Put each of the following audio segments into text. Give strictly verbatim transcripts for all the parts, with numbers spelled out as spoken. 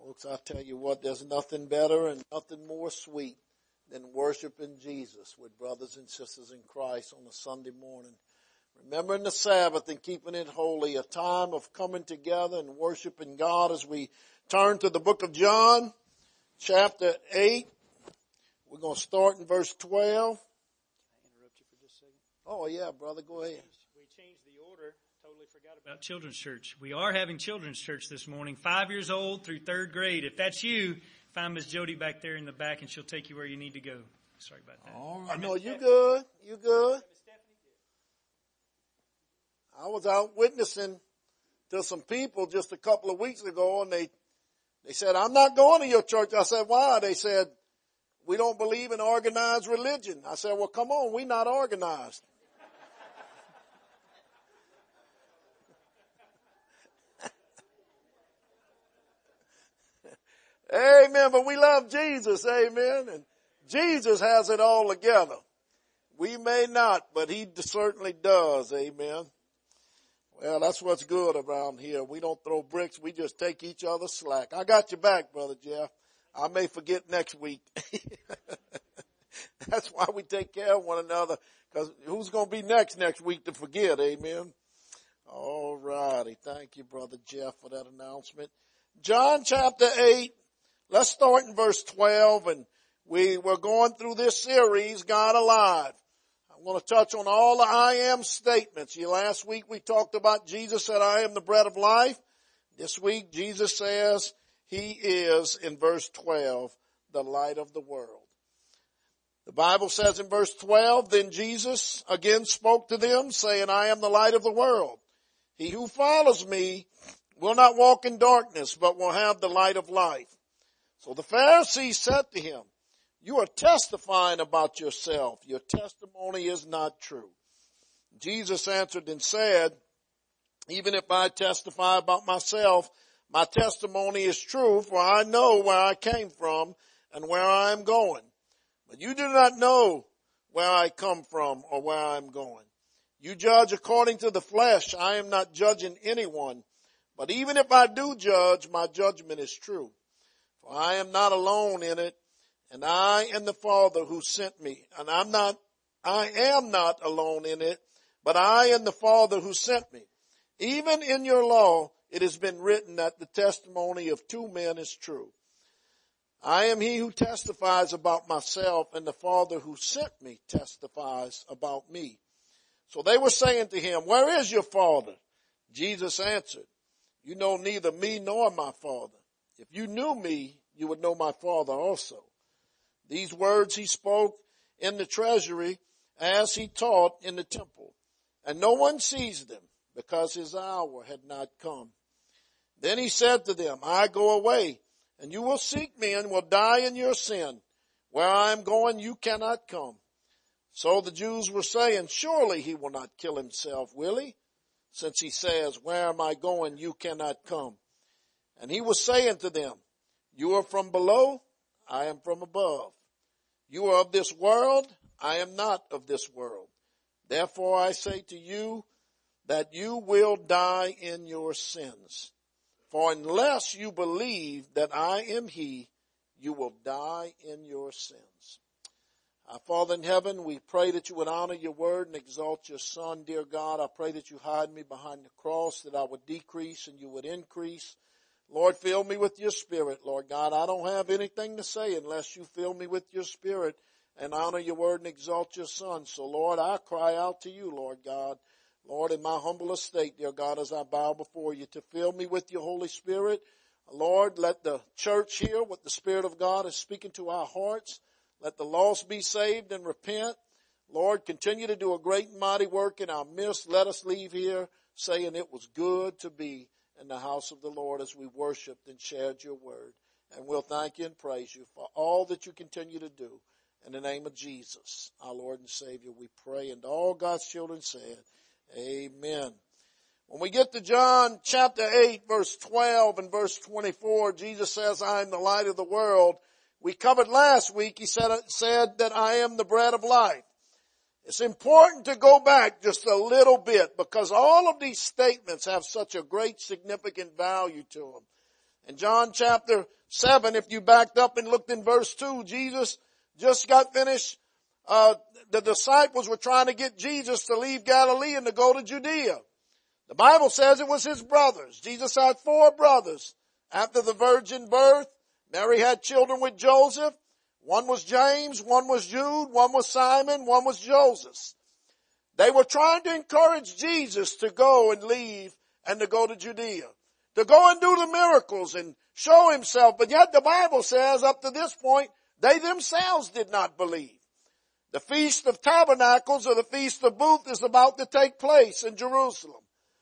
Folks, I tell you what, there's nothing better and nothing more sweet than worshiping Jesus with brothers and sisters in Christ on a Sunday morning. Remembering the Sabbath and keeping it holy, a time of coming together and worshiping God as we turn to the book of John, chapter eight. We're going to start in verse twelve. Can I interrupt you for just a second? Oh, yeah, brother, go ahead. We changed the order. Totally forgot about Children's Church. We are having Children's Church this morning, five years old through third grade. If that's you, find Miss Jody back there in the back and she'll take you where you need to go. Sorry about that. All right. No, you good. You good. I was out witnessing to some people just a couple of weeks ago, and they, they said, I'm not going to your church. I said, why? They said, we don't believe in organized religion. I said, well, come on, we're not organized. Amen. But we love Jesus. Amen. And Jesus has it all together. We may not, but he certainly does. Amen. Well, that's what's good around here. We don't throw bricks. We just take each other slack. I got your back, Brother Jeff. I may forget next week. That's why we take care of one another, because who's going to be next next week to forget? Amen. All righty. Thank you, Brother Jeff, for that announcement. John chapter eight. Let's start in verse twelve, and we were going through this series, God Alive. I'm going to touch on all the I am statements. You, last week we talked about Jesus said, I am the bread of life. This week Jesus says he is, in verse twelve, the light of the world. The Bible says in verse twelve, then Jesus again spoke to them, saying, I am the light of the world. He who follows me will not walk in darkness, but will have the light of life. So the Pharisees said to him, you are testifying about yourself. Your testimony is not true. Jesus answered and said, even if I testify about myself, my testimony is true, for I know where I came from and where I am going. But you do not know where I come from or where I am going. You judge according to the flesh. I am not judging anyone. But even if I do judge, my judgment is true. For I am not alone in it, and I and the Father who sent me. And I'm not, I am not alone in it, but I and the Father who sent me. Even in your law, it has been written that the testimony of two men is true. I am he who testifies about myself, and the Father who sent me testifies about me. So they were saying to him, where is your Father? Jesus answered, you know neither me nor my Father. If you knew me, you would know my Father also. These words he spoke in the treasury as he taught in the temple, and no one seized him because his hour had not come. Then he said to them, I go away, and you will seek me and will die in your sin. Where I am going, you cannot come. So the Jews were saying, surely he will not kill himself, will he? Since he says, where am I going, you cannot come. And he was saying to them, you are from below, I am from above. You are of this world, I am not of this world. Therefore I say to you that you will die in your sins. For unless you believe that I am he, you will die in your sins. Our Father in heaven, we pray that you would honor your word and exalt your Son, dear God. I pray that you hide me behind the cross, that I would decrease and you would increase. Lord, fill me with your Spirit, Lord God. I don't have anything to say unless you fill me with your Spirit and honor your word and exalt your Son. So, Lord, I cry out to you, Lord God. Lord, in my humble estate, dear God, as I bow before you, to fill me with your Holy Spirit. Lord, let the church hear what the Spirit of God is speaking to our hearts. Let the lost be saved and repent. Lord, continue to do a great and mighty work in our midst. Let us leave here saying it was good to be in the house of the Lord as we worshiped and shared your word. And we'll thank you and praise you for all that you continue to do. In the name of Jesus, our Lord and Savior, we pray. And all God's children said, amen. When we get to John chapter eight, verse twelve and verse twenty-four, Jesus says, I am the light of the world. We covered last week, he said, said that I am the bread of life. It's important to go back just a little bit because all of these statements have such a great significant value to them. In John chapter seven, if you backed up and looked in verse two, Jesus just got finished. Uh, the disciples were trying to get Jesus to leave Galilee and to go to Judea. The Bible says it was his brothers. Jesus had four brothers. After the virgin birth, Mary had children with Joseph. One was James, one was Jude, one was Simon, one was Joseph. They were trying to encourage Jesus to go and leave and to go to Judea, to go and do the miracles and show himself. But yet the Bible says up to this point, they themselves did not believe. The Feast of Tabernacles or the Feast of Booths is about to take place in Jerusalem.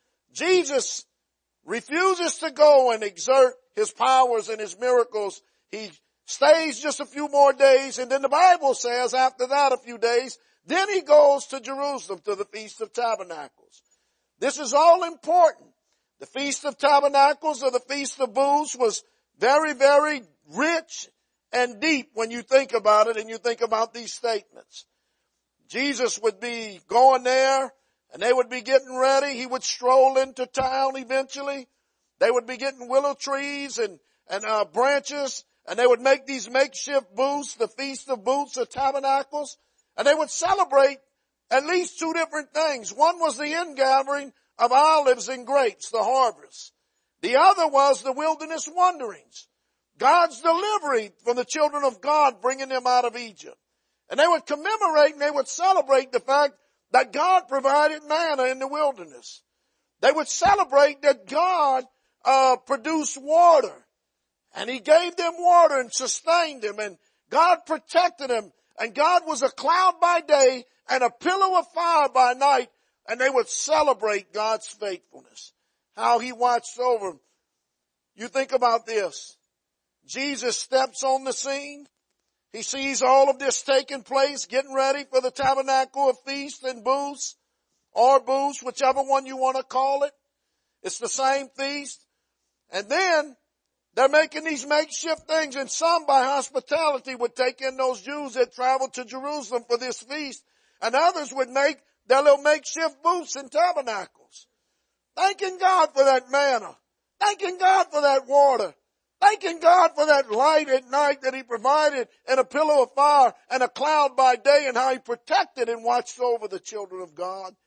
Jesus refuses to go and exert his powers and his miracles. He stays just a few more days, and then the Bible says after that a few days, then he goes to Jerusalem to the Feast of Tabernacles. This is all important. The Feast of Tabernacles or the Feast of Booths was very, very rich and deep when you think about it and you think about these statements. Jesus would be going there and they would be getting ready. He would stroll into town eventually. They would be getting willow trees and, and uh, branches, and they would make these makeshift booths, the Feast of Booths or Tabernacles, and they would celebrate at least two different things. One was the ingathering of olives and grapes, the harvest. The other was the wilderness wanderings, God's delivery from the children of God, bringing them out of Egypt. And they would commemorate and they would celebrate the fact that God provided manna in the wilderness. They would celebrate that God uh produced water, and he gave them water and sustained them, and God protected them, and God was a cloud by day and a pillar of fire by night, and they would celebrate God's faithfulness, how he watched over them. You think about this. Jesus steps on the scene. He sees all of this taking place, getting ready for the tabernacle of feast and booths, or booths, whichever one you want to call it. It's the same feast. And then they're making these makeshift things, and some by hospitality would take in those Jews that traveled to Jerusalem for this feast, and others would make their little makeshift booths and tabernacles. Thanking God for that manna. Thanking God for that water. Thanking God for that light at night that he provided, and a pillar of fire and a cloud by day, and how he protected and watched over the children of God.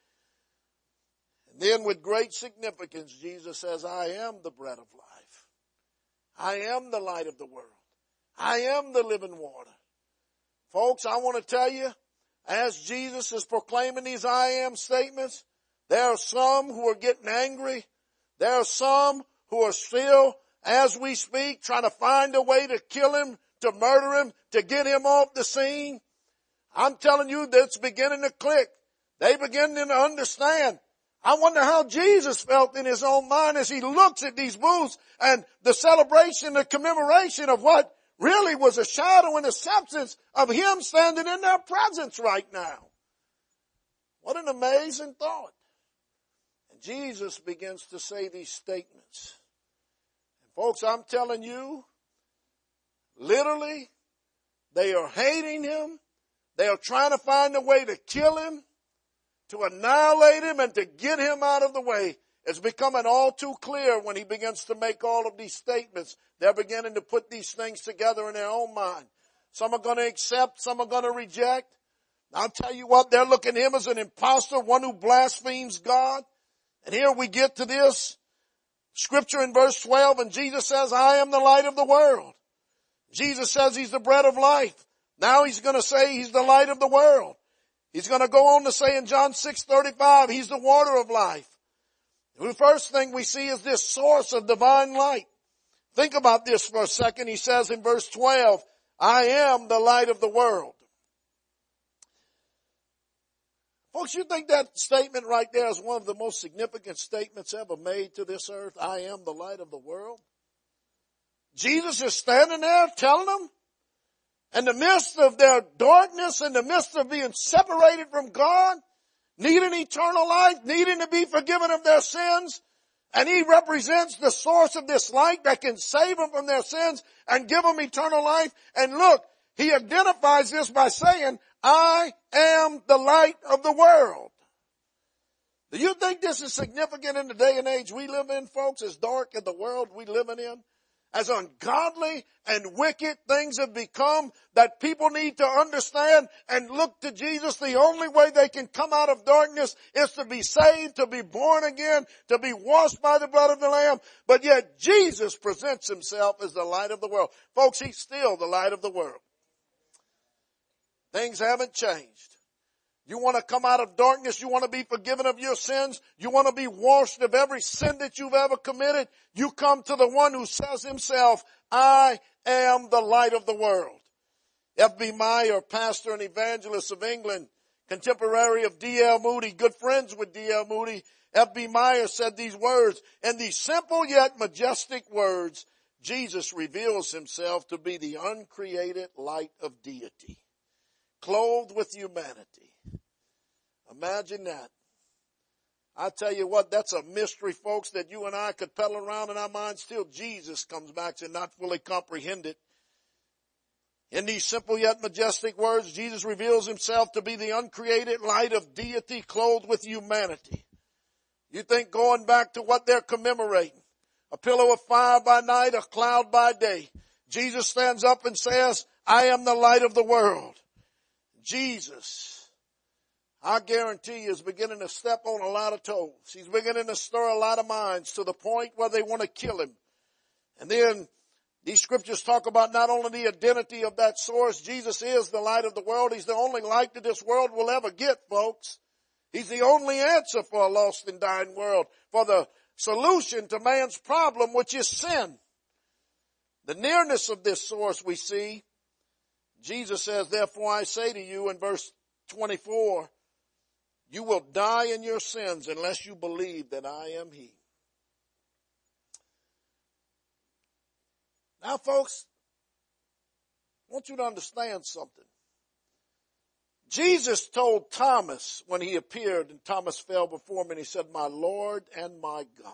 And then with great significance, Jesus says, I am the bread of life. I am the light of the world. I am the living water. Folks, I want to tell you, as Jesus is proclaiming these I am statements, there are some who are getting angry. There are some who are still, as we speak, trying to find a way to kill him, to murder him, to get him off the scene. I'm telling you, that's beginning to click. They begin to understand. I wonder how Jesus felt in his own mind as he looks at these booths and the celebration, the commemoration of what really was a shadow and a substance of him standing in their presence right now. What an amazing thought. And Jesus begins to say these statements. And folks, I'm telling you, literally, they are hating him. They are trying to find a way to kill him, to annihilate him, and to get him out of the way. It's becoming all too clear when he begins to make all of these statements. They're beginning to put these things together in their own mind. Some are going to accept, some are going to reject. I'll tell you what, they're looking at him as an impostor, one who blasphemes God. And here we get to this scripture in verse twelve, and Jesus says, I am the light of the world. Jesus says he's the bread of life. Now he's going to say he's the light of the world. He's going to go on to say in John six thirty-five, he's the water of life. The first thing we see is this source of divine light. Think about this for a second. He says in verse twelve, I am the light of the world. Folks, you think that statement right there is one of the most significant statements ever made to this earth? I am the light of the world. Jesus is standing there telling them, in the midst of their darkness, in the midst of being separated from God, needing eternal life, needing to be forgiven of their sins, and he represents the source of this light that can save them from their sins and give them eternal life. And look, he identifies this by saying, I am the light of the world. Do you think this is significant in the day and age we live in, folks, as dark as the world we living in? as ungodly and wicked things have become, that people need to understand and look to Jesus. The only way they can come out of darkness is to be saved, to be born again, to be washed by the blood of the Lamb. But yet Jesus presents himself as the light of the world. Folks, he's still the light of the world. Things haven't changed. You want to come out of darkness. You want to be forgiven of your sins. You want to be washed of every sin that you've ever committed. You come to the one who says himself, I am the light of the world. F B Meyer, pastor and evangelist of England, contemporary of D L Moody, good friends with D L Moody, F B Meyer said these words, in these simple yet majestic words, Jesus reveals himself to be the uncreated light of deity, clothed with humanity. Imagine that. I tell you what, that's a mystery, folks, that you and I could peddle around in our minds till Jesus comes back to not fully comprehend it. In these simple yet majestic words, Jesus reveals himself to be the uncreated light of deity clothed with humanity. You think going back to what they're commemorating, a pillar of fire by night, a cloud by day. Jesus stands up and says, I am the light of the world. Jesus, I guarantee you, is beginning to step on a lot of toes. He's beginning to stir a lot of minds to the point where they want to kill him. And then these scriptures talk about not only the identity of that source. Jesus is the light of the world. He's the only light that this world will ever get, folks. He's the only answer for a lost and dying world, for the solution to man's problem, which is sin. The nearness of this source we see. Jesus says, therefore I say to you in verse twenty-four, you will die in your sins unless you believe that I am he. Now, folks, I want you to understand something. Jesus told Thomas when he appeared, and Thomas fell before him, and he said, my Lord and my God.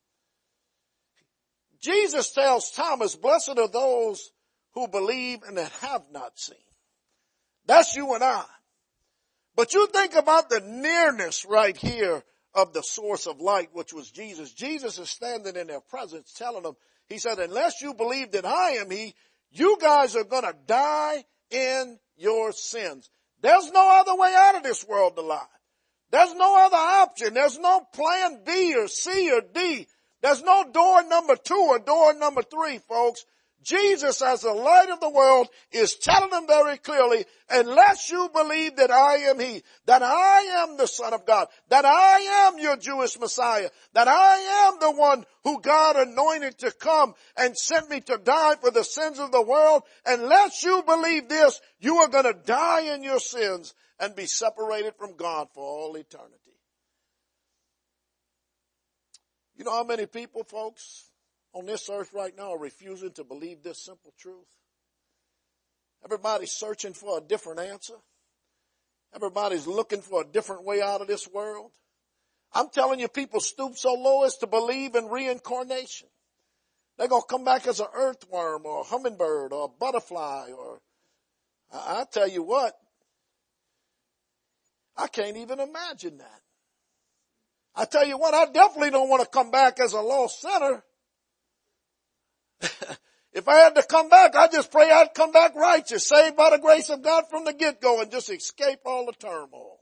Jesus tells Thomas, blessed are those who believe and that have not seen. That's you and I. But you think about the nearness right here of the source of light, which was Jesus. Jesus is standing in their presence telling them, he said, unless you believe that I am he, you guys are going to die in your sins. There's no other way out of this world alive. There's no other option. There's no plan B or C or D. There's no door number two or door number three, folks. Jesus, as the light of the world, is telling them very clearly, unless you believe that I am he, that I am the Son of God, that I am your Jewish Messiah, that I am the one who God anointed to come and sent me to die for the sins of the world, unless you believe this, you are going to die in your sins and be separated from God for all eternity. You know how many people, folks, on this earth right now are refusing to believe this simple truth? Everybody's searching for a different answer. Everybody's looking for a different way out of this world. I'm telling you, people stoop so low as to believe in reincarnation. They're going to come back as an earthworm or a hummingbird or a butterfly or, I, I tell you what, I can't even imagine that. I tell you what, I definitely don't want to come back as a lost sinner. If I had to come back, I just pray I'd come back righteous, saved by the grace of God from the get-go and just escape all the turmoil.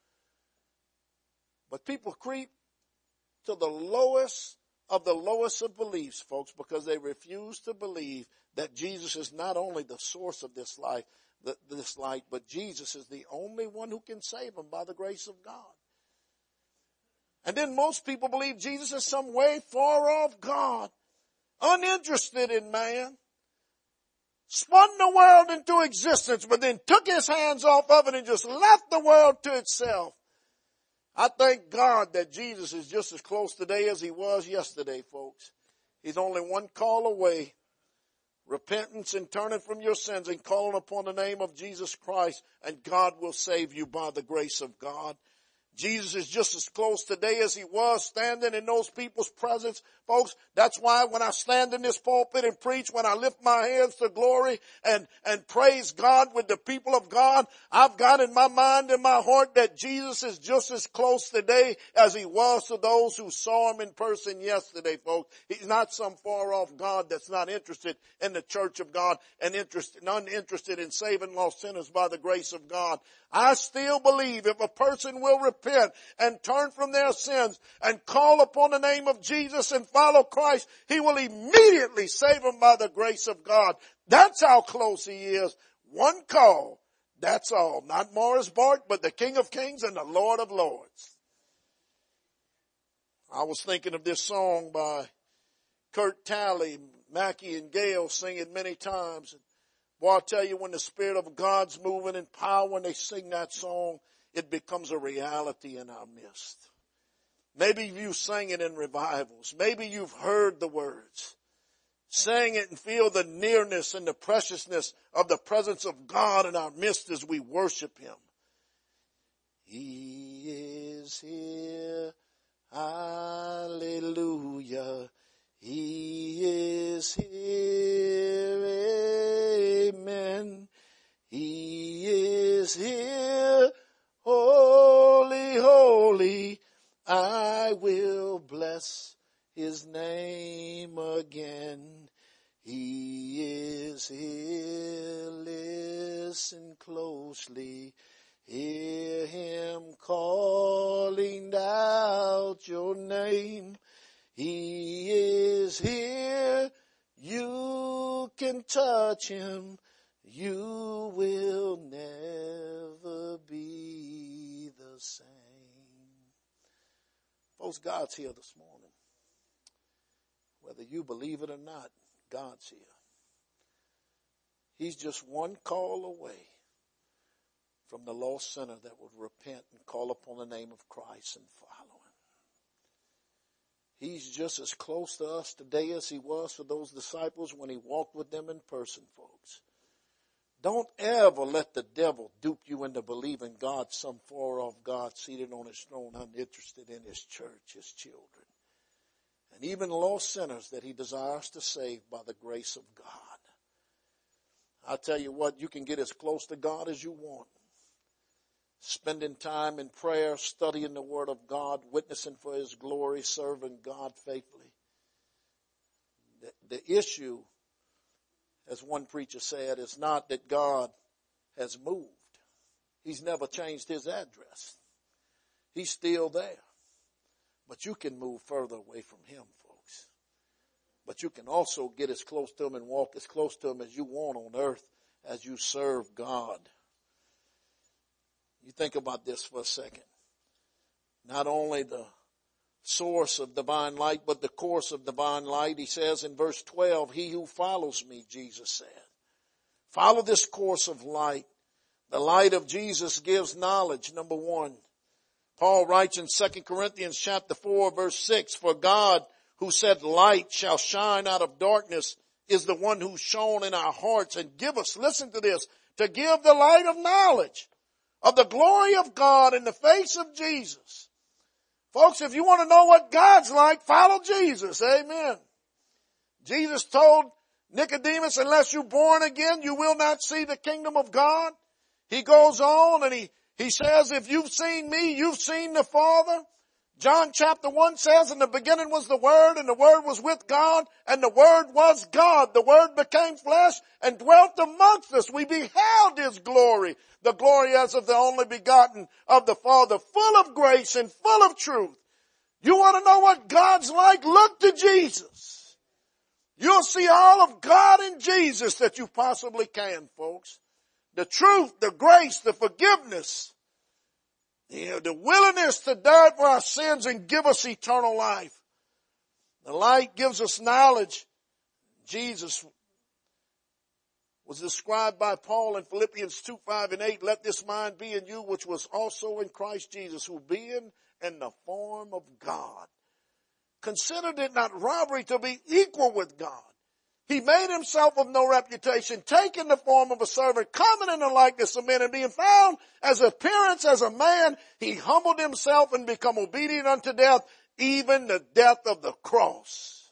But people creep to the lowest of the lowest of beliefs, folks, because they refuse to believe that Jesus is not only the source of this life, this light, but Jesus is the only one who can save them by the grace of God. And then most people believe Jesus is some way far off God, uninterested in man, spun the world into existence, but then took his hands off of it and just left the world to itself. I thank God that Jesus is just as close today as he was yesterday, folks. He's only one call away. Repentance and turning from your sins and calling upon the name of Jesus Christ, and God will save you by the grace of God. Jesus is just as close today as he was standing in those people's presence. Folks, that's why when I stand in this pulpit and preach, when I lift my hands to glory and, and praise God with the people of God, I've got in my mind and my heart that Jesus is just as close today as he was to those who saw him in person yesterday, folks. He's not some far off God that's not interested in the church of God and interested, uninterested in saving lost sinners by the grace of God. I still believe if a person will repent and turn from their sins and call upon the name of Jesus and follow Christ, he will immediately save them by the grace of God. That's how close he is. One call. That's all. Not Morris Bart, but the King of Kings and the Lord of Lords. I was thinking of this song by Kurt Talley. Mackie and Gail sing it many times. Boy, I'll tell you, when the Spirit of God's moving in power, when they sing that song, it becomes a reality in our midst. Maybe you sang it in revivals. Maybe you've heard the words. Sing it and feel the nearness and the preciousness of the presence of God in our midst as we worship him. He is here. Hallelujah. He is here. Amen. He is here. Holy, holy. I will bless his name again. He is here. Listen closely. Hear him calling out your name. He is here. You can touch him. You will never be the same. Folks, God's here this morning. Whether you believe it or not, God's here. He's just one call away from the lost sinner that would repent and call upon the name of Christ and follow him. He's just as close to us today as he was to those disciples when he walked with them in person, folks. Don't ever let the devil dupe you into believing God's some far-off God seated on his throne, uninterested in his church, his children, and even lost sinners that he desires to save by the grace of God. I tell you what, you can get as close to God as you want. Spending time in prayer, studying the Word of God, witnessing for his glory, serving God faithfully. The, the issue, as one preacher said, is not that God has moved. He's never changed his address. He's still there. But you can move further away from him, folks. But you can also get as close to him and walk as close to him as you want on earth as you serve God. You think about this for a second. Not only the source of divine light, but the course of divine light. He says in verse twelve, he who follows me, Jesus said. Follow this course of light. The light of Jesus gives knowledge, number one. Paul writes in Second Corinthians chapter four, verse six, for God who said light shall shine out of darkness is the one who shone in our hearts and give us, listen to this, to give the light of knowledge of the glory of God in the face of Jesus. Folks, if you want to know what God's like, follow Jesus. Amen. Jesus told Nicodemus, unless you're born again, you will not see the kingdom of God. He goes on and he, he says, if you've seen me, you've seen the Father. John chapter one says, in the beginning was the Word, and the Word was with God, and the Word was God. The Word became flesh and dwelt amongst us. We beheld his glory, the glory as of the only begotten of the Father, full of grace and full of truth. You want to know what God's like? Look to Jesus. You'll see all of God in Jesus that you possibly can, folks. The truth, the grace, the forgiveness, you know, the willingness to die for our sins and give us eternal life. The light gives us knowledge. Jesus was described by Paul in Philippians two, five, and eight. Let this mind be in you, which was also in Christ Jesus, who being in the form of God, considered it not robbery to be equal with God, He made himself of no reputation, taking the form of a servant, coming in the likeness of men, and being found as appearance as a man, he humbled himself and become obedient unto death, even the death of the cross.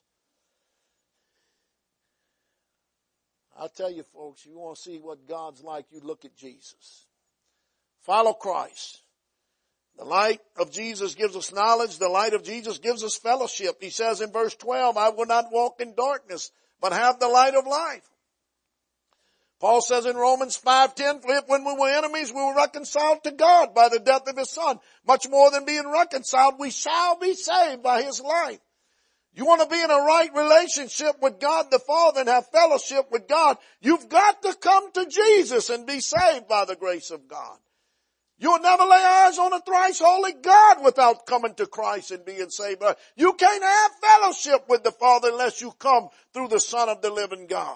I'll tell you folks, you want to see what God's like, you look at Jesus. Follow Christ. The light of Jesus gives us knowledge. The light of Jesus gives us fellowship. He says in verse twelve, I will not walk in darkness, but have the light of life. Paul says in Romans five ten, for if when we were enemies, we were reconciled to God by the death of his Son. Much more than being reconciled, we shall be saved by his life. You want to be in a right relationship with God the Father and have fellowship with God, you've got to come to Jesus and be saved by the grace of God. You'll never lay eyes on a thrice holy God without coming to Christ and being saved. You can't have fellowship with the Father unless you come through the Son of the living God.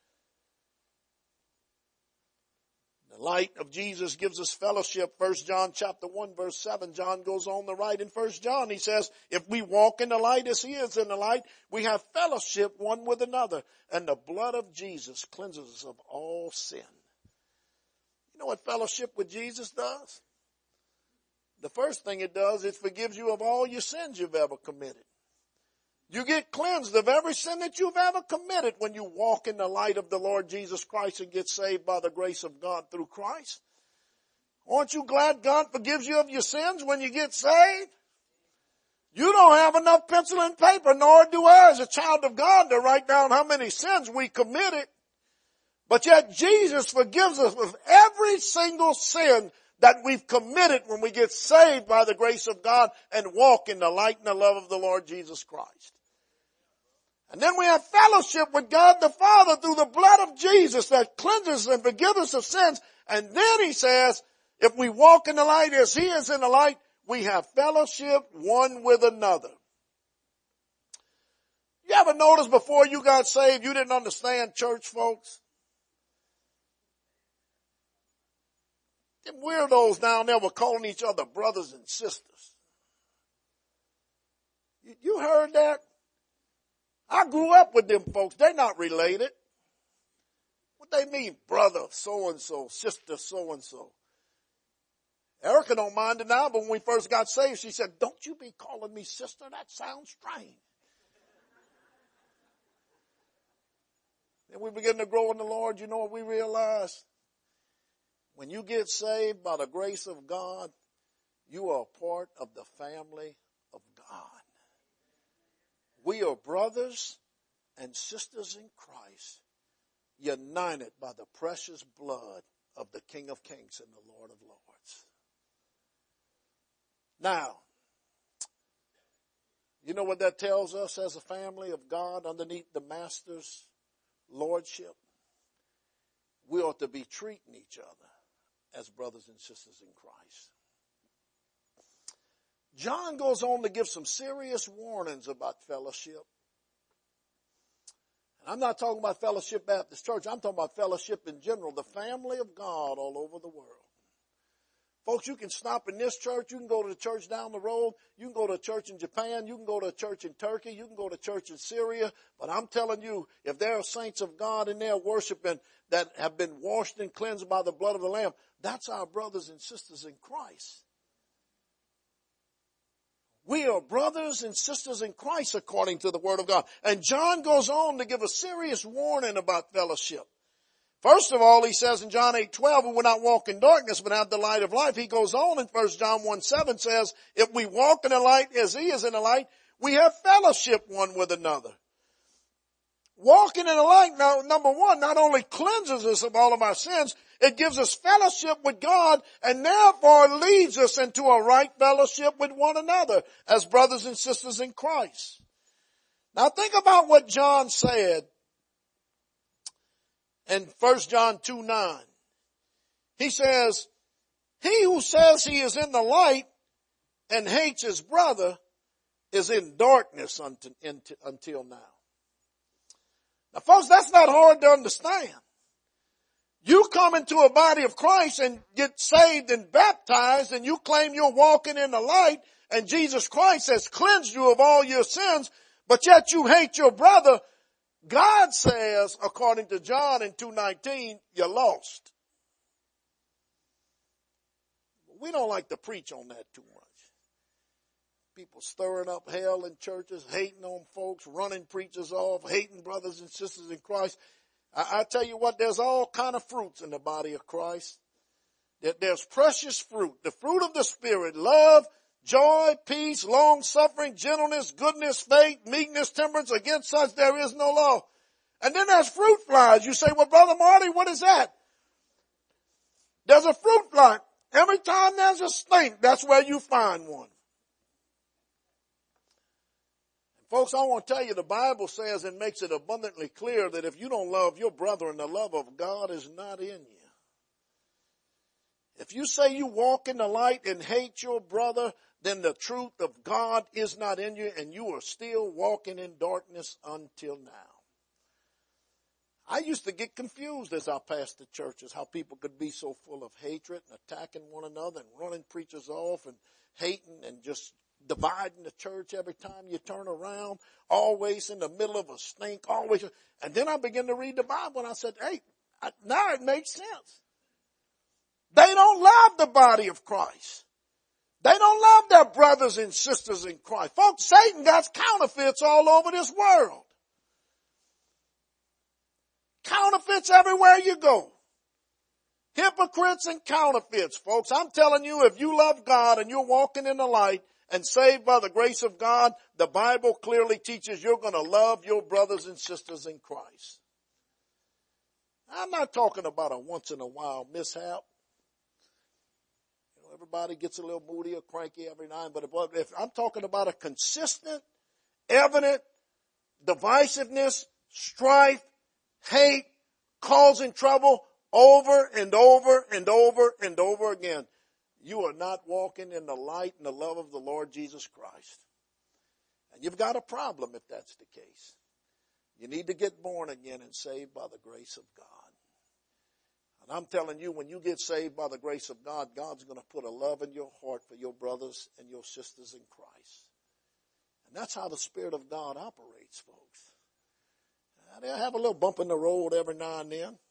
The light of Jesus gives us fellowship. First John chapter one verse seven, John goes on to write in First John, he says, if we walk in the light as he is in the light, we have fellowship one with another, and the blood of Jesus cleanses us of all sin. You know what fellowship with Jesus does? The first thing it does, it forgives you of all your sins you've ever committed. You get cleansed of every sin that you've ever committed when you walk in the light of the Lord Jesus Christ and get saved by the grace of God through Christ. Aren't you glad God forgives you of your sins when you get saved? You don't have enough pencil and paper, nor do I as a child of God to write down how many sins we committed. But yet Jesus forgives us of every single sin that we've committed when we get saved by the grace of God and walk in the light and the love of the Lord Jesus Christ. And then we have fellowship with God the Father through the blood of Jesus that cleanses and forgives us of sins. And then he says, if we walk in the light as he is in the light, we have fellowship one with another. You ever notice before you got saved, you didn't understand church folks? Them weirdos down there were calling each other brothers and sisters. You, you heard that? I grew up with them folks. They're not related. What they mean, brother so-and-so, sister so-and-so. Erica don't mind it now, but when we first got saved, she said, don't you be calling me sister. That sounds strange. Then we begin to grow in the Lord. You know what we realized? When you get saved by the grace of God, you are a part of the family of God. We are brothers and sisters in Christ, united by the precious blood of the King of Kings and the Lord of Lords. Now, you know what that tells us as a family of God underneath the Master's lordship? We ought to be treating each other as brothers and sisters in Christ. John goes on to give some serious warnings about fellowship. And I'm not talking about Fellowship Baptist Church. I'm talking about fellowship in general, the family of God all over the world. Folks, you can stop in this church. You can go to the church down the road. You can go to a church in Japan. You can go to a church in Turkey. You can go to a church in Syria. But I'm telling you, if there are saints of God in there worshiping that have been washed and cleansed by the blood of the Lamb, that's our brothers and sisters in Christ. We are brothers and sisters in Christ according to the Word of God. And John goes on to give a serious warning about fellowship. First of all, he says in John eight twelve, we will not walk in darkness, but have the light of life. He goes on in First John one seven says, if we walk in the light as he is in the light, we have fellowship one with another. Walking in the light, now, number one, not only cleanses us of all of our sins, it gives us fellowship with God and therefore leads us into a right fellowship with one another as brothers and sisters in Christ. Now think about what John said in First John two nine. He says, he who says he is in the light and hates his brother is in darkness until, until now. Now folks, that's not hard to understand. You come into a body of Christ and get saved and baptized and you claim you're walking in the light and Jesus Christ has cleansed you of all your sins, but yet you hate your brother. God says, according to John in two nineteen, you're lost. We don't like to preach on that too much. People stirring up hell in churches, hating on folks, running preachers off, hating brothers and sisters in Christ. I, I tell you what, there's all kind of fruits in the body of Christ. There, there's precious fruit. The fruit of the Spirit, love, joy, peace, long-suffering, gentleness, goodness, faith, meekness, temperance. Against such there is no law. And then there's fruit flies. You say, well, Brother Marty, what is that? There's a fruit fly. Every time there's a stink, that's where you find one. Folks, I want to tell you, the Bible says and makes it abundantly clear that if you don't love your brother and the love of God is not in you. If you say you walk in the light and hate your brother, then the truth of God is not in you and you are still walking in darkness until now. I used to get confused as I passed the churches, how people could be so full of hatred and attacking one another and running preachers off and hating and just dividing the church every time you turn around, always in the middle of a stink, always. And then I began to read the Bible and I said, hey, I, now it makes sense. They don't love the body of Christ. They don't love their brothers and sisters in Christ. Folks, Satan got counterfeits all over this world. Counterfeits everywhere you go. Hypocrites and counterfeits, folks. I'm telling you, if you love God and you're walking in the light and saved by the grace of God, the Bible clearly teaches you're going to love your brothers and sisters in Christ. I'm not talking about a once in a while mishap. You know, everybody gets a little moody or cranky every now and then, but if I'm talking about a consistent, evident divisiveness, strife, hate, causing trouble over and over and over and over again, you are not walking in the light and the love of the Lord Jesus Christ. And you've got a problem if that's the case. You need to get born again and saved by the grace of God. And I'm telling you, when you get saved by the grace of God, God's going to put a love in your heart for your brothers and your sisters in Christ. And that's how the Spirit of God operates, folks. They'll have a little bump in the road every now and then.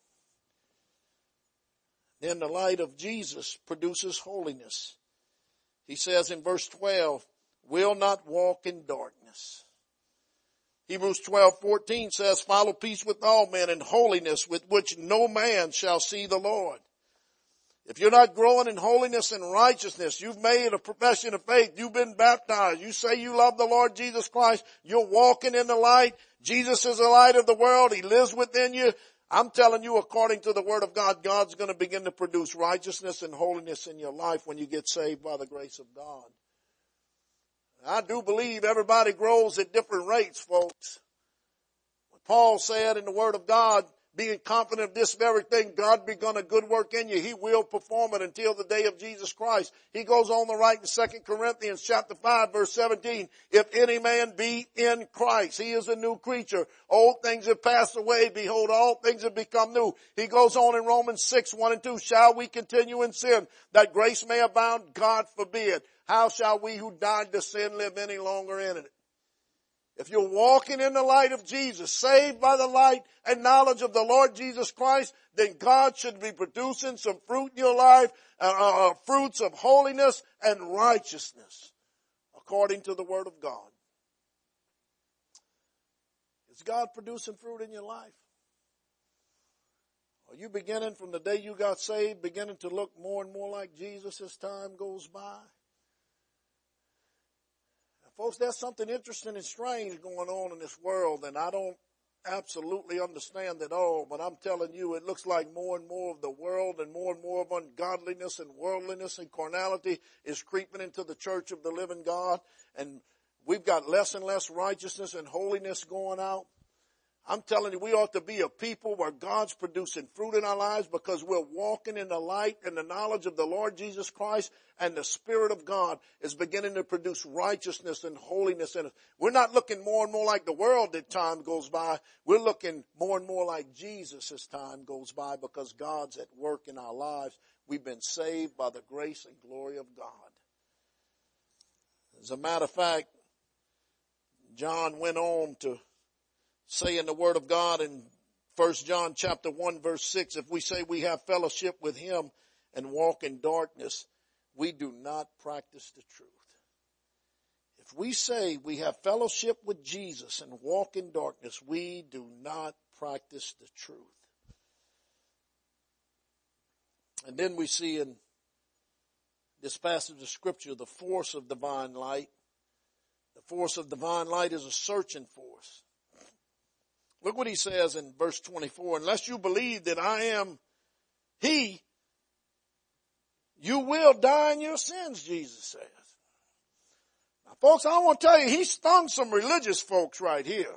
Then the light of Jesus produces holiness. He says in verse twelve, will not walk in darkness. Hebrews twelve fourteen says, follow peace with all men and holiness with which no man shall see the Lord. If you're not growing in holiness and righteousness, you've made a profession of faith, you've been baptized, you say you love the Lord Jesus Christ, you're walking in the light, Jesus is the light of the world, He lives within you. I'm telling you, according to the Word of God, God's going to begin to produce righteousness and holiness in your life when you get saved by the grace of God. I do believe everybody grows at different rates, folks. When Paul said in the Word of God, being confident of this very thing, God begun a good work in you. He will perform it until the day of Jesus Christ. He goes on to write in Second Corinthians chapter five verse seventeen, if any man be in Christ, he is a new creature. Old things have passed away. Behold, all things have become new. He goes on in Romans six, one and two, shall we continue in sin that grace may abound? God forbid. How shall we who died to sin live any longer in it? If you're walking in the light of Jesus, saved by the light and knowledge of the Lord Jesus Christ, then God should be producing some fruit in your life, uh, uh, fruits of holiness and righteousness, according to the Word of God. Is God producing fruit in your life? Are you beginning from the day you got saved, beginning to look more and more like Jesus as time goes by? Folks, there's something interesting and strange going on in this world, and I don't absolutely understand it all, but I'm telling you, it looks like more and more of the world and more and more of ungodliness and worldliness and carnality is creeping into the church of the living God, and we've got less and less righteousness and holiness going out. I'm telling you, we ought to be a people where God's producing fruit in our lives because we're walking in the light and the knowledge of the Lord Jesus Christ, and the Spirit of God is beginning to produce righteousness and holiness in us. We're not looking more and more like the world as time goes by. We're looking more and more like Jesus as time goes by because God's at work in our lives. We've been saved by the grace and glory of God. As a matter of fact, John went on to say in the Word of God in First John chapter one verse six, if we say we have fellowship with him and walk in darkness, we do not practice the truth. If we say we have fellowship with Jesus and walk in darkness, we do not practice the truth. And then we see in this passage of Scripture the force of divine light. The force of divine light is a searching force. Look what he says in verse twenty-four. Unless you believe that I am he, you will die in your sins, Jesus says. Now, folks, I want to tell you, he stung some religious folks right here.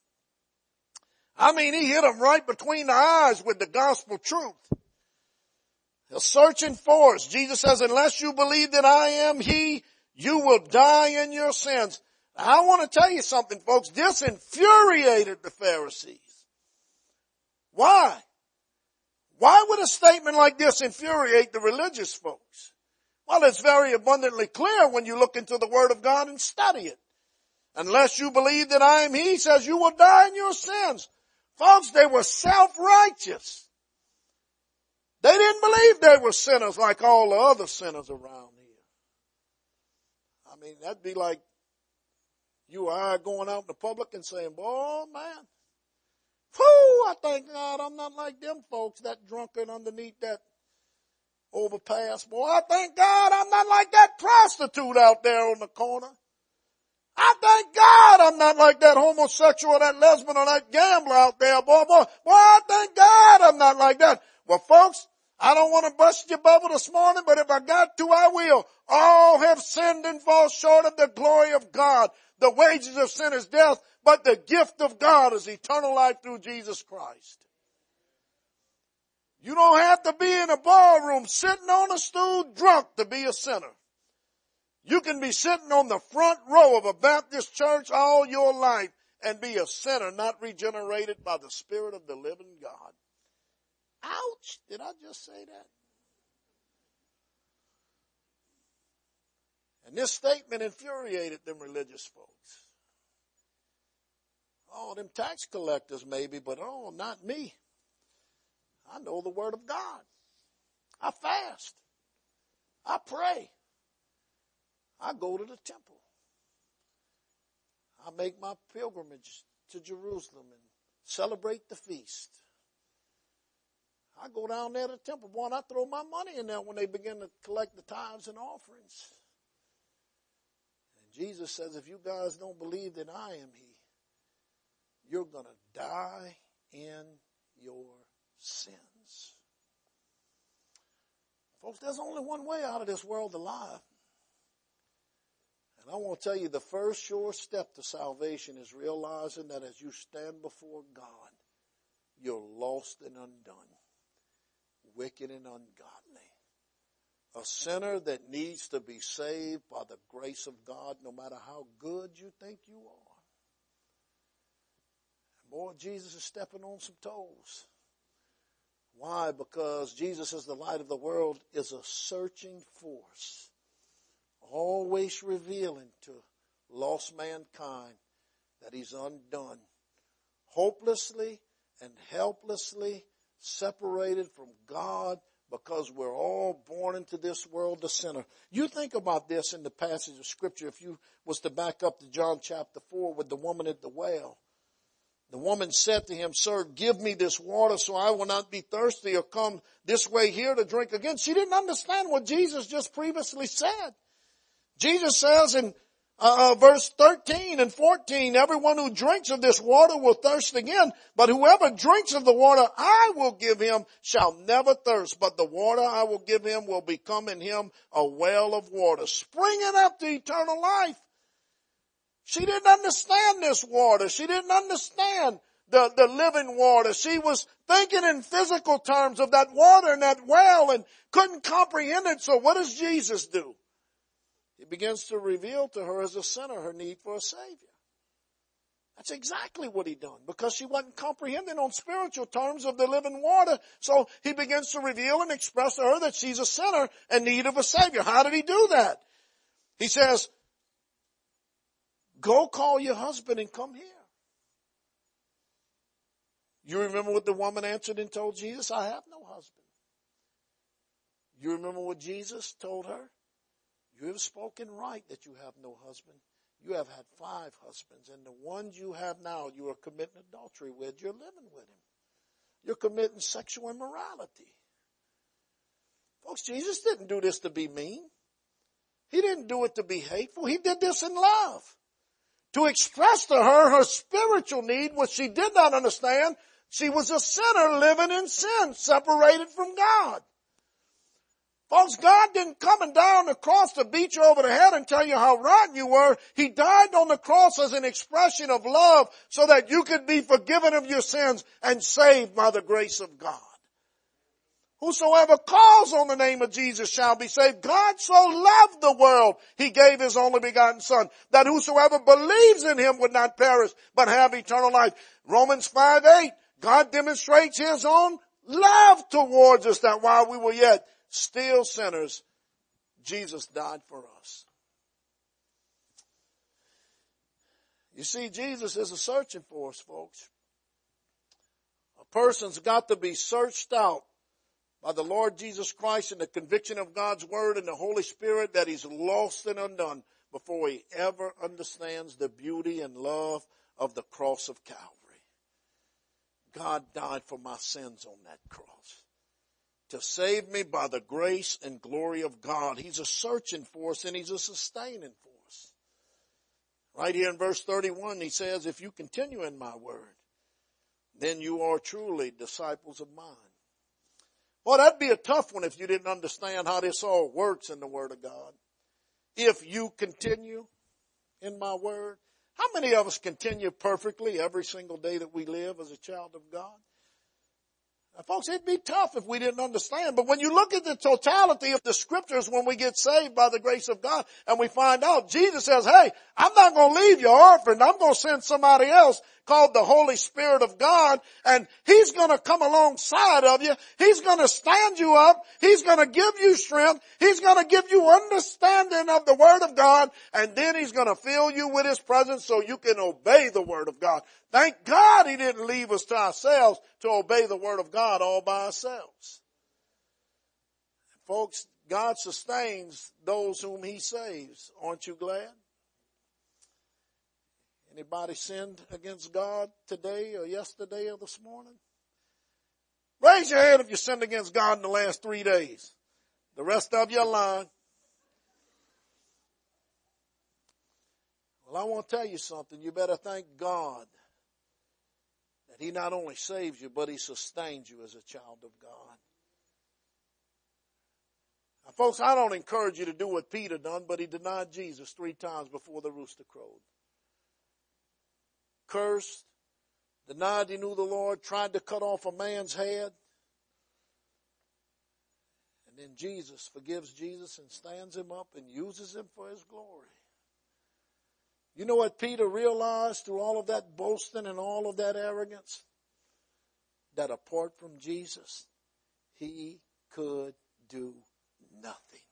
I mean, he hit them right between the eyes with the gospel truth. A searching force. Jesus says, unless you believe that I am he, you will die in your sins. I want to tell you something, folks. This infuriated the Pharisees. Why? Why would a statement like this infuriate the religious folks? Well, it's very abundantly clear when you look into the Word of God and study it. Unless you believe that I am he, he says, you will die in your sins. Folks, they were self-righteous. They didn't believe they were sinners like all the other sinners around here. I mean, that'd be like you or I going out in the public and saying, boy, man, whoo, I thank God I'm not like them folks, that drunkard underneath that overpass. Boy, I thank God I'm not like that prostitute out there on the corner. I thank God I'm not like that homosexual, that lesbian, or that gambler out there. Boy, boy, boy, I thank God I'm not like that. Well, folks, I don't want to bust your bubble this morning, but if I got to, I will. All have sinned and fall short of the glory of God. The wages of sin is death, but the gift of God is eternal life through Jesus Christ. You don't have to be in a ballroom sitting on a stool drunk to be a sinner. You can be sitting on the front row of a Baptist church all your life and be a sinner not regenerated by the Spirit of the living God. Ouch! Did I just say that? And this statement infuriated them religious folks. Oh, them tax collectors maybe, but oh, not me. I know the Word of God. I fast. I pray. I go to the temple. I make my pilgrimage to Jerusalem and celebrate the feast. I go down there to the temple, boy, and I throw my money in there when they begin to collect the tithes and offerings. And Jesus says, if you guys don't believe that I am he, you're going to die in your sins. Folks, there's only one way out of this world alive. And I want to tell you, the first sure step to salvation is realizing that as you stand before God, you're lost and undone, wicked and ungodly. A sinner that needs to be saved by the grace of God, no matter how good you think you are. And boy, Jesus is stepping on some toes. Why? Because Jesus as the light of the world is a searching force, always revealing to lost mankind that he's undone, hopelessly and helplessly separated from God because we're all born into this world a sinner. You think about this in the passage of Scripture, if you was to back up to John chapter four with the woman at the well. The woman said to him, Sir, give me this water so I will not be thirsty or come this way here to drink again. She didn't understand what Jesus just previously said. Jesus says in uh, verse thirteen and fourteen, everyone who drinks of this water will thirst again, but whoever drinks of the water I will give him shall never thirst, but the water I will give him will become in him a well of water, springing up to eternal life. She didn't understand this water. She didn't understand the, the living water. She was thinking in physical terms of that water and that well and couldn't comprehend it. So what does Jesus do? He begins to reveal to her as a sinner her need for a Savior. That's exactly what he done, because she wasn't comprehending on spiritual terms of the living water. So he begins to reveal and express to her that she's a sinner in need of a Savior. How did he do that? He says, go call your husband and come here. You remember what the woman answered and told Jesus? I have no husband. You remember what Jesus told her? You have spoken right that you have no husband. You have had five husbands, and the ones you have now you are committing adultery with. You're living with him. You're committing sexual immorality. Folks, Jesus didn't do this to be mean. He didn't do it to be hateful. He did this in love. To express to her her spiritual need, which she did not understand. She was a sinner living in sin, separated from God. Folks, God didn't come and die on the cross to beat you over the head and tell you how rotten you were. He died on the cross as an expression of love so that you could be forgiven of your sins and saved by the grace of God. Whosoever calls on the name of Jesus shall be saved. God so loved the world, He gave His only begotten Son, that whosoever believes in Him would not perish, but have eternal life. Romans five eight, God demonstrates His own love towards us, that while we were yet still sinners, Jesus died for us. You see, Jesus is a searching for us, folks. A person's got to be searched out by the Lord Jesus Christ and the conviction of God's Word and the Holy Spirit that he's lost and undone before he ever understands the beauty and love of the cross of Calvary. God died for my sins on that cross to save me by the grace and glory of God. He's a searching force and he's a sustaining force. Right here in verse thirty-one, he says, if you continue in my word, then you are truly disciples of mine. Well, that'd be a tough one if you didn't understand how this all works in the Word of God. If you continue in my word. How many of us continue perfectly every single day that we live as a child of God? Now, folks, it'd be tough if we didn't understand. But when you look at the totality of the scriptures when we get saved by the grace of God and we find out, Jesus says, hey, I'm not going to leave you orphaned. I'm going to send somebody else called the Holy Spirit of God, and He's going to come alongside of you. He's going to stand you up. He's going to give you strength. He's going to give you understanding of the Word of God, and then He's going to fill you with His presence so you can obey the Word of God. Thank God He didn't leave us to ourselves to obey the Word of God all by ourselves. Folks, God sustains those whom He saves. Aren't you glad? Anybody sinned against God today or yesterday or this morning? Raise your hand if you sinned against God in the last three days. The rest of you are lying. Well, I want to tell you something. You better thank God that He not only saves you, but He sustains you as a child of God. Now, folks, I don't encourage you to do what Peter done, but he denied Jesus three times before the rooster crowed. Cursed, denied he knew the Lord, tried to cut off a man's head. And then Jesus forgives Jesus and stands him up and uses him for His glory. You know what Peter realized through all of that boasting and all of that arrogance? That apart from Jesus, he could do nothing.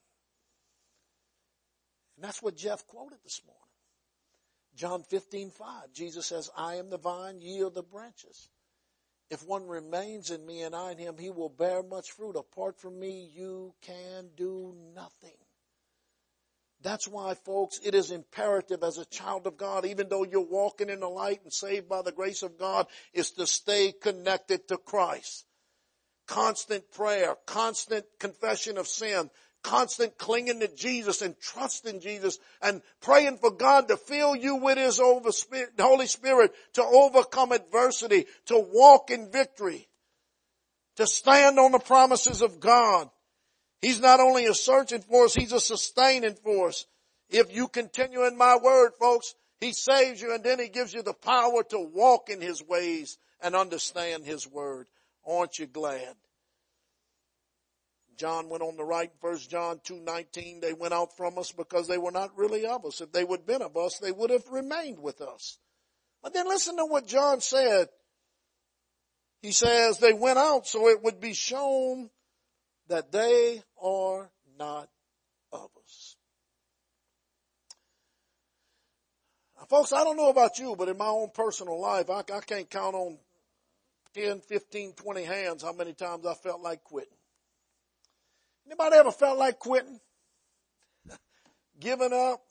And that's what Jeff quoted this morning. John fifteen five, Jesus says, I am the vine, ye are the branches. If one remains in me and I in him, he will bear much fruit. Apart from me, you can do nothing. That's why, folks, it is imperative as a child of God, even though you're walking in the light and saved by the grace of God, is to stay connected to Christ. Constant prayer, constant confession of sin, constant clinging to Jesus and trusting Jesus and praying for God to fill you with His Holy Spirit to overcome adversity, to walk in victory, to stand on the promises of God. He's not only a searching force, He's a sustaining force. If you continue in my word, folks, He saves you and then He gives you the power to walk in His ways and understand His word. Aren't you glad? John went on to write in First John two nineteen, they went out from us because they were not really of us. If they would have been of us, they would have remained with us. But then listen to what John said. He says they went out so it would be shown that they are not of us. Now, folks, I don't know about you, but in my own personal life, I, I can't count on ten, fifteen, twenty hands how many times I felt like quitting. Anybody ever felt like quitting? Giving up?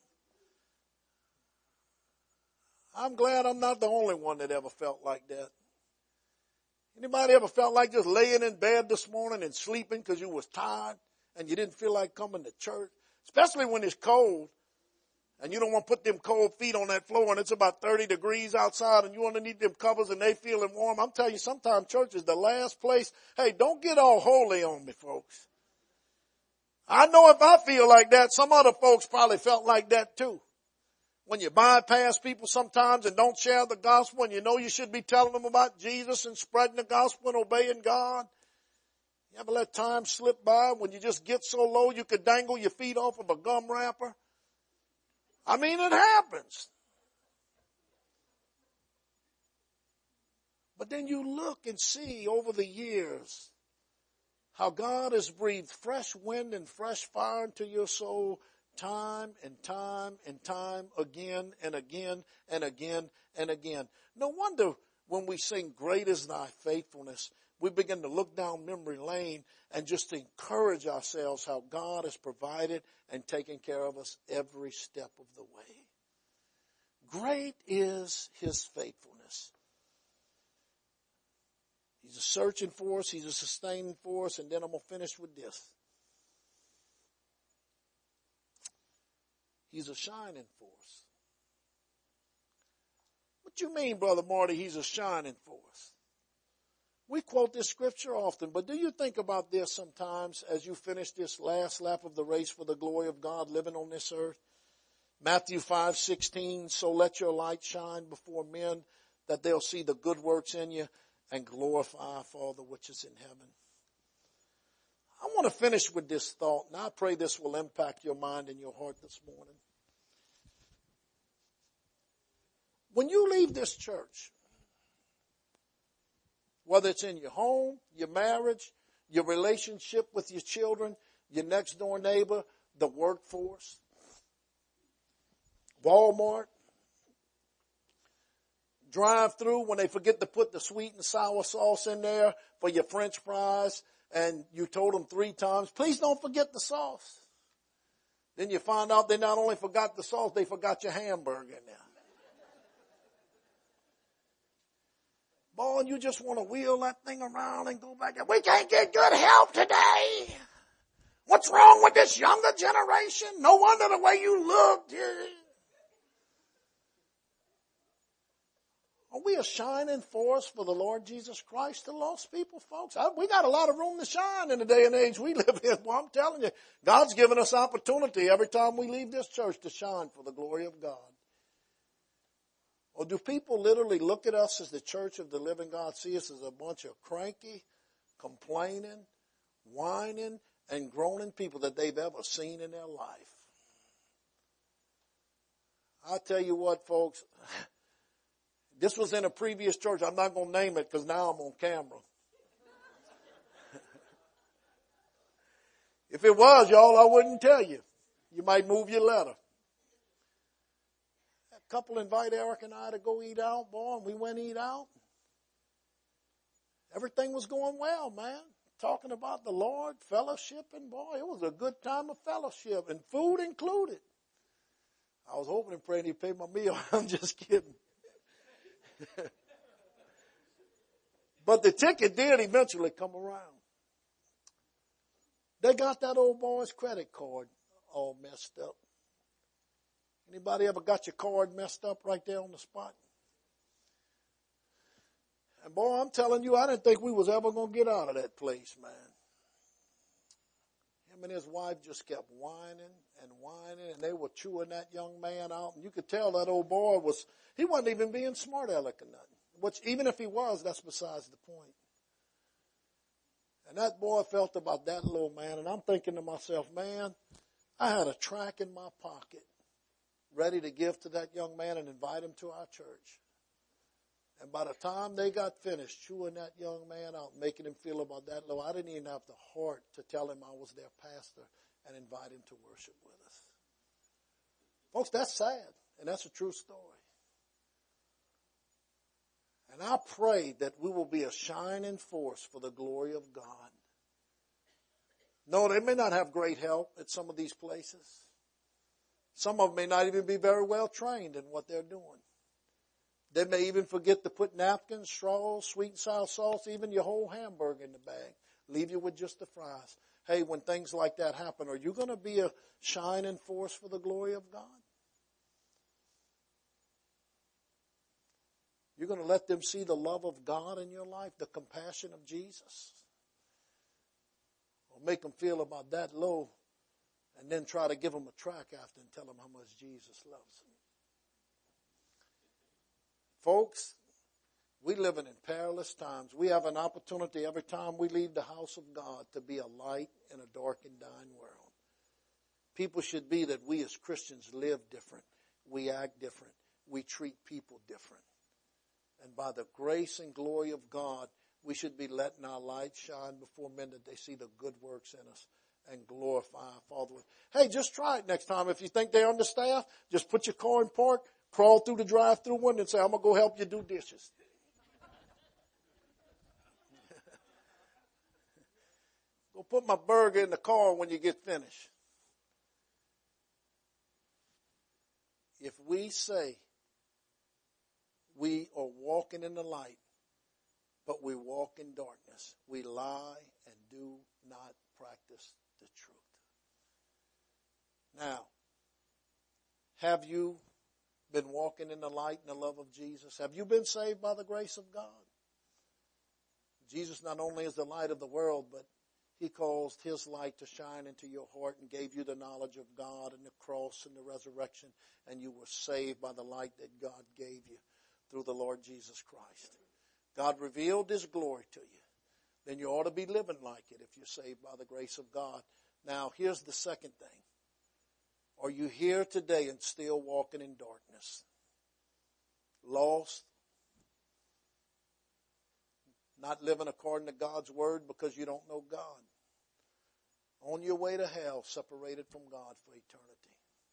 I'm glad I'm not the only one that ever felt like that. Anybody ever felt like just laying in bed this morning and sleeping because you was tired and you didn't feel like coming to church? Especially when it's cold and you don't want to put them cold feet on that floor and it's about thirty degrees outside and you underneath them covers and they feeling warm. I'm telling you, sometimes church is the last place. Hey, don't get all holy on me, folks. I know if I feel like that, some other folks probably felt like that too. When you bypass people sometimes and don't share the gospel and you know you should be telling them about Jesus and spreading the gospel and obeying God. You ever let time slip by when you just get so low you could dangle your feet off of a gum wrapper? I mean, it happens. But then you look and see over the years how God has breathed fresh wind and fresh fire into your soul time and time and time again and again and again and again. No wonder when we sing, "Great is thy faithfulness," we begin to look down memory lane and just encourage ourselves how God has provided and taken care of us every step of the way. Great is his faithfulness. He's a searching force. He's a sustaining force. And then I'm going to finish with this. He's a shining force. What you mean, Brother Marty, he's a shining force? We quote this scripture often, but do you think about this sometimes as you finish this last lap of the race for the glory of God living on this earth? Matthew five sixteen, "So let your light shine before men that they'll see the good works in you and glorify our Father which is in heaven." I want to finish with this thought, and I pray this will impact your mind and your heart this morning. When you leave this church, whether it's in your home, your marriage, your relationship with your children, your next door neighbor, the workforce, Walmart, drive through when they forget to put the sweet and sour sauce in there for your French fries, and you told them three times, "Please don't forget the sauce." Then you find out they not only forgot the sauce, they forgot your hamburger in there. Boy, you just want to wheel that thing around and go back. "We can't get good help today. What's wrong with this younger generation? No wonder the way you look." Are we a shining force for the Lord Jesus Christ to lost people, folks? I, we got a lot of room to shine in the day and age we live in. Well, I'm telling you, God's given us opportunity every time we leave this church to shine for the glory of God. Or do people literally look at us as the church of the living God, see us as a bunch of cranky, complaining, whining, and groaning people that they've ever seen in their life? I tell you what, folks, this was in a previous church. I'm not going to name it because now I'm on camera. If it was, y'all, I wouldn't tell you. You might move your letter. A couple invited Eric and I to go eat out, boy, and we went eat out. Everything was going well, man. Talking about the Lord, fellowship, and boy, it was a good time of fellowship, and food included. I was hoping and praying he'd pay my meal. I'm just kidding. But the ticket did eventually come around. They got that old boy's credit card all messed up. Anybody ever got your card messed up right there on the spot? And boy, I'm telling you, I didn't think we was ever going to get out of that place, man. Him and his wife just kept whining and whining, and they were chewing that young man out. And you could tell that old boy was, he wasn't even being smart aleck or nothing. Which, even if he was, that's besides the point. And that boy felt about that little man, and I'm thinking to myself, man, I had a tract in my pocket ready to give to that young man and invite him to our church. And by the time they got finished chewing that young man out, making him feel about that low, I didn't even have the heart to tell him I was their pastor and invite him to worship with us. Folks, that's sad, and that's a true story. And I pray that we will be a shining force for the glory of God. No, they may not have great help at some of these places. Some of them may not even be very well trained in what they're doing. They may even forget to put napkins, straws, sweet and sour sauce, even your whole hamburger in the bag. Leave you with just the fries. Hey, when things like that happen, are you going to be a shining force for the glory of God? You're going to let them see the love of God in your life, the compassion of Jesus? Or make them feel about that low and then try to give them a track after and tell them how much Jesus loves them? Folks, we live in perilous times. We have an opportunity every time we leave the house of God to be a light in a dark and dying world. People should be that we as Christians live different. We act different. We treat people different. And by the grace and glory of God, we should be letting our light shine before men that they see the good works in us and glorify our Father. Hey, just try it next time. If you think they're understaffed, just put your car in park, crawl through the drive-through window and say, I'm going to go help you do dishes. Go put my burger in the car when you get finished. If we say we are walking in the light, but we walk in darkness, we lie and do not practice the truth. Now, have you been walking in the light and the love of Jesus? Have you been saved by the grace of God? Jesus not only is the light of the world, but he caused his light to shine into your heart and gave you the knowledge of God and the cross and the resurrection, and you were saved by the light that God gave you through the Lord Jesus Christ. God revealed his glory to you. Then you ought to be living like it if you're saved by the grace of God. Now, here's the second thing. Are you here today and still walking in darkness? Lost? Not living according to God's word because you don't know God? On your way to hell, separated from God for eternity.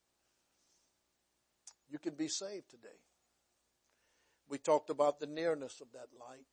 You can be saved today. We talked about the nearness of that light.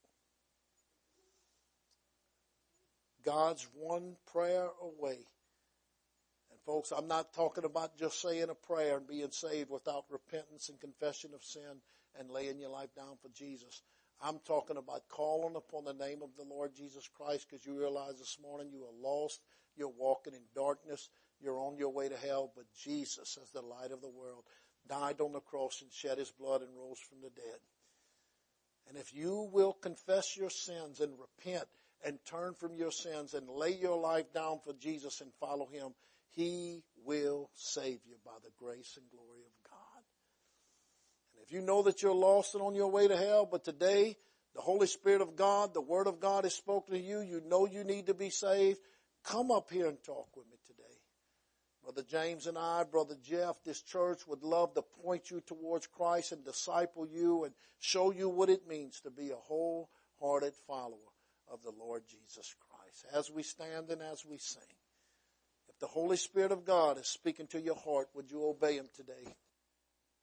God's one prayer away. And folks, I'm not talking about just saying a prayer and being saved without repentance and confession of sin and laying your life down for Jesus. I'm talking about calling upon the name of the Lord Jesus Christ because you realize this morning you are lost. You're walking in darkness. You're on your way to hell. But Jesus, as the light of the world, died on the cross and shed his blood and rose from the dead. And if you will confess your sins and repent and turn from your sins and lay your life down for Jesus and follow him, he will save you by the grace and glory of God. And if you know that you're lost and on your way to hell, but today the Holy Spirit of God, the Word of God has spoken to you, you know you need to be saved, come up here and talk with me today. Brother James and I, Brother Jeff, this church would love to point you towards Christ and disciple you and show you what it means to be a wholehearted follower of the Lord Jesus Christ. As we stand and as we sing, if the Holy Spirit of God is speaking to your heart, would you obey him today?